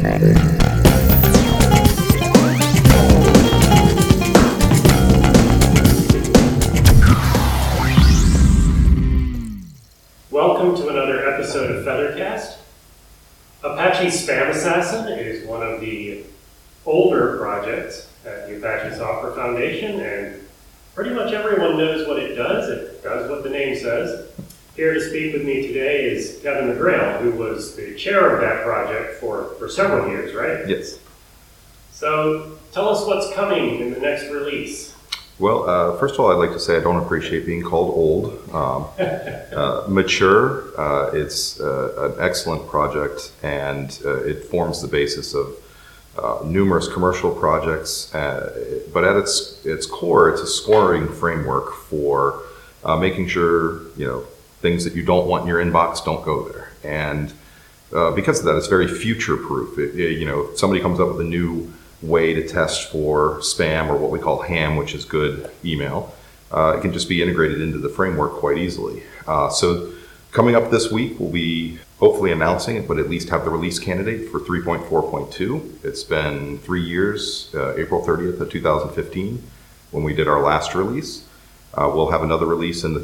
Welcome to another episode of Feathercast. Apache Spam Assassin is one of the older projects at the Apache Software Foundation, and pretty much everyone knows what it does. It does what the name says. Here to speak with me today is Kevin McGrail, who was the chair of that project for several years, right? Yes. So tell us what's coming in the next release. Well, first of all, I'd like to say I don't appreciate being called old. Mature, it's an excellent project, and it forms the basis of numerous commercial projects. But at its core, it's a scoring framework for making sure things that you don't want in your inbox don't go there. And because of that, it's very future-proof. If somebody comes up with a new way to test for spam, or what we call ham, which is good email, it can just be integrated into the framework quite easily. So coming up this week, we'll be hopefully announcing it, but at least have the release candidate for 3.4.2. It's been 3 years, April 30th of 2015, when we did our last release. We'll have another release in the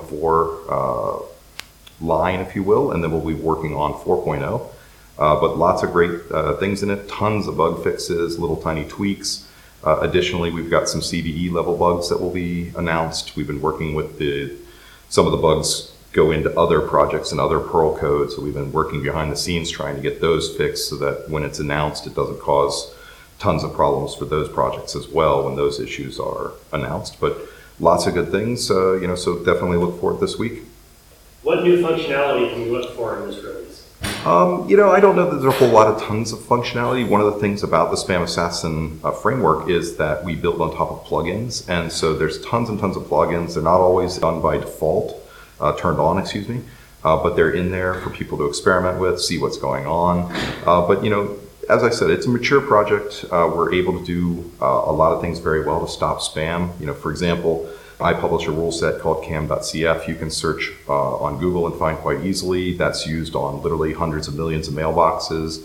3.4 line, if you will, and then we'll be working on 4.0. But lots of great things in it, tons of bug fixes, little tiny tweaks. Additionally, we've got some CVE level bugs that will be announced. We've been working with some of the bugs go into other projects and other Perl code, so we've been working behind the scenes trying to get those fixed so that when it's announced, it doesn't cause tons of problems for those projects as well when those issues are announced. But lots of good things, so definitely look for it this week. What new functionality can you look for in this release? I don't know that there's a whole lot of tons of functionality. One of the things about the Spam Assassin framework is that we build on top of plugins, and so there's tons and tons of plugins. They're not always done by default, turned on, but they're in there for people to experiment with, see what's going on. But as I said, it's a mature project. We're able to do a lot of things very well to stop spam. For example, I publish a rule set called cam.cf. You can search on Google and find quite easily. That's used on literally hundreds of millions of mailboxes.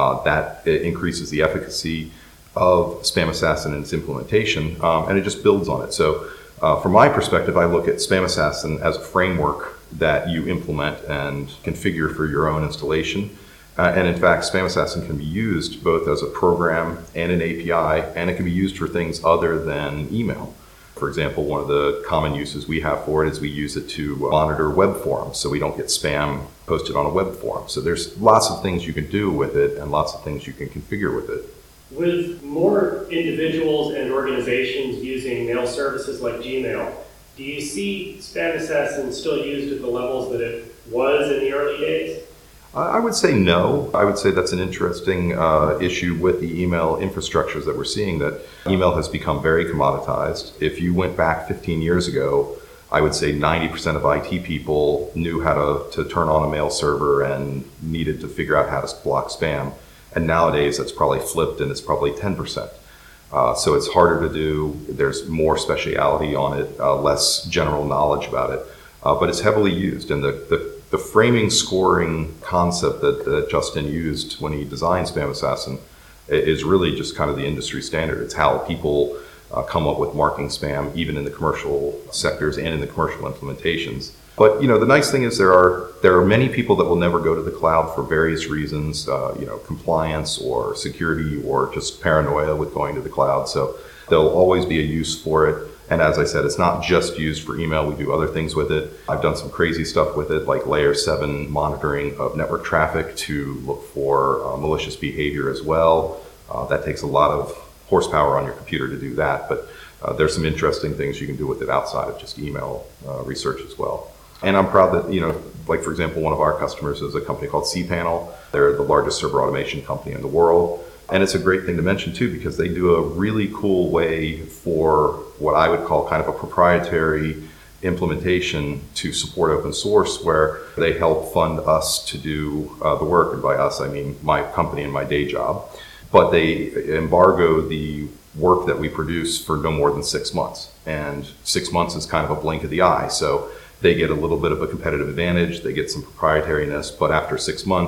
That increases the efficacy of Spam Assassin and its implementation, and it just builds on it. So from my perspective, I look at Spam Assassin as a framework that you implement and configure for your own installation. And in fact, Spam Assassin can be used both as a program and an API, and it can be used for things other than email. For example, one of the common uses we have for it is we use it to monitor web forums, so we don't get spam posted on a web forum. So there's lots of things you can do with it and lots of things you can configure with it. With more individuals and organizations using mail services like Gmail, do you see Spam Assassin still used at the levels that it was in the early days? I would say no. I would say that's an interesting issue with the email infrastructures that we're seeing, that email has become very commoditized. If you went back 15 years ago, I would say 90% of IT people knew how to turn on a mail server and needed to figure out how to block spam. And nowadays, that's probably flipped, and it's probably 10%. So it's harder to do. There's more speciality on it, less general knowledge about it. But it's heavily used, and the framing scoring concept that Justin used when he designed Spam Assassin is really just kind of the industry standard. It's how people come up with marking spam, even in the commercial sectors and in the commercial implementations. But the nice thing is there are many people that will never go to the cloud for various reasons, compliance or security or just paranoia with going to the cloud. So there'll always be a use for it. And as I said, it's not just used for email. We do other things with it. I've done some crazy stuff with it, like layer 7 monitoring of network traffic to look for malicious behavior as well. That takes a lot of horsepower on your computer to do that. But there's some interesting things you can do with it outside of just email research as well. And I'm proud that, like for example, one of our customers is a company called cPanel. They're the largest server automation company in the world. And it's a great thing to mention too, because they do a really cool way for what I would call kind of a proprietary implementation to support open source, where they help fund us to do the work. And by us, I mean my company and my day job. But they embargo the work that we produce for no more than 6 months. And 6 months is kind of a blink of the eye. So they get a little bit of a competitive advantage. They get some proprietariness. But after 6 months,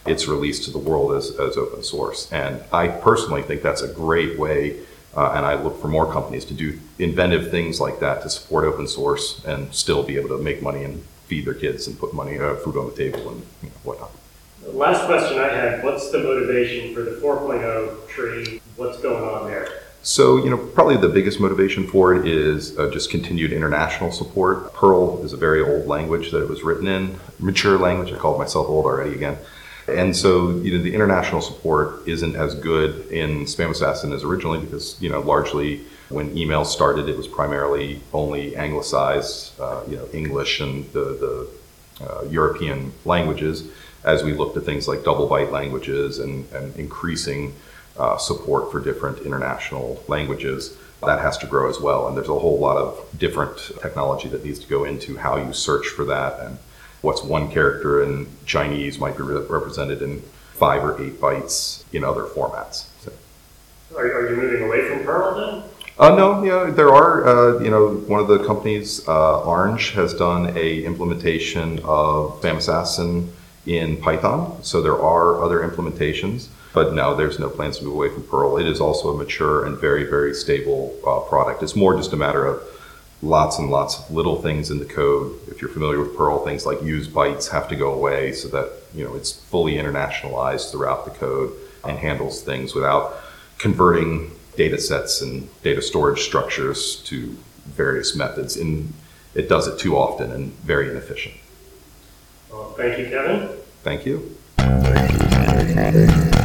it's released to the world as open source. And I personally think that's a great way, and I look for more companies to do inventive things like that to support open source and still be able to make money and feed their kids and put food on the table and whatnot. The last question I had, what's the motivation for the 4.0 tree? What's going on there? So, probably the biggest motivation for it is just continued international support. Perl is a very old language that it was written in, mature language. I called myself old already again. And so, the international support isn't as good in Spam Assassin as originally because, largely when email started, it was primarily only anglicized, English and the European languages. As we looked at things like double byte languages and increasing support for different international languages, that has to grow as well. And there's a whole lot of different technology that needs to go into how you search for that, and what's one character in Chinese might be represented in 5 or 8 bytes in other formats. So. Are you moving away from Perl then? No, there are, one of the companies, Orange, has done a implementation of Spam Assassin in Python. So there are other implementations, but no, there's no plans to move away from Perl. It is also a mature and very, very stable product. It's more just a matter of lots and lots of little things in the code. If you're familiar with Perl, things like use bytes have to go away so that, it's fully internationalized throughout the code and handles things without converting data sets and data storage structures to various methods. And it does it too often and very inefficient. Well, thank you, Kevin. Thank you.